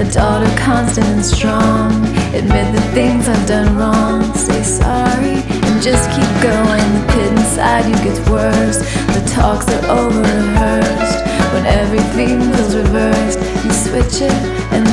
daughter constant and strong. Admit the things I've done wrong. Say sorry and just keep going. The pit inside you gets worse. The talks are over rehearsed. When everything feels reversed, you switch it and